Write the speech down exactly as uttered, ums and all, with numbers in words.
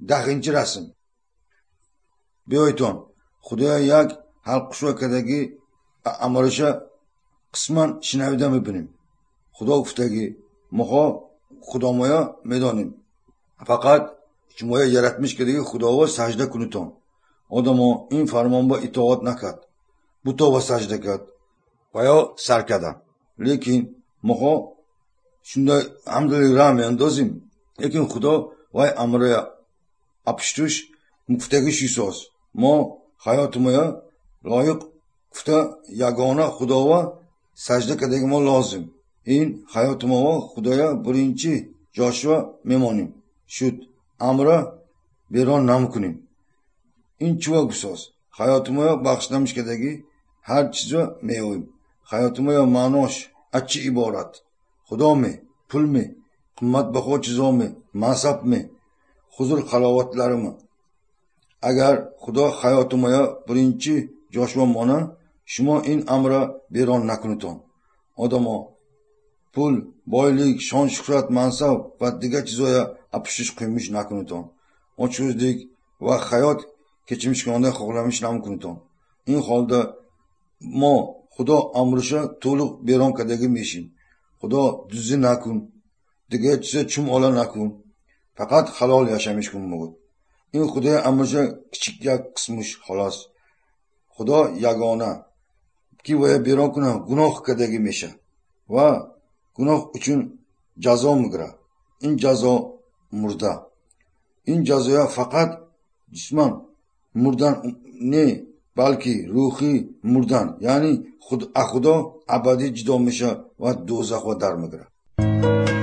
دهینچی رسم بیایتون خدا یک حلق شوکدگی امرش قسمان شنویده میبینیم. خدا گفتگی ما خدا مایا میدانیم، فقط شما yaratmış که دیگه خدا و سجده کنیتون. آدم این فرمان با اطاعت نکرد، بوتا و سجده کرد و یا سر کردن. لیکن ما شنده الحمدلله راه میاندازیم، لیکن خدا وای امر اپشتوش مفتگی شیساز. ما حیات مایا لایق گفته یگانه خدا و سجده کردگی ما لازم. این حیات ما و خدایا برینچی جاشوا میمانیم. شد امره بیرون نمیکنیم. این چوه گساز حیات ما بخش نمیش کردگی هر چیزا میویم. حیات ما معناش اچی عبارت خدا می، پول می، قیمت بخوا چیزا می، منصب می، حضور خلاوتلرم. اگر خدا حیات ما برینچی جاشوا مانه، شما این امره بیرون نکنیتون. آدما پول، boylik, شان، شهرت، منصب و دیگه چیزای اپشش قیمش نکنیتون. او چیز دیگ و حیات keçmiş کننده خوغلمش نمیکنیتون. این حالده ما خدا امرشه طولق بیرون کدگی میشیم. خدا düzü نکن، دیگه چیز چوم آلا نکن، فقط حلال yaşamış کن بود. این خدا امرشه کچک یک قسمش خلاص. خدا یگانه کی ویا بیرون کنه گناه کدگی میشه و گناه için ceza میگیره. این ceza مرده. این cezaya fakat cisman murdan ne balki ruhi murdan yani خود خدا ابدی جدا میشه و دوزخ و در میگیره.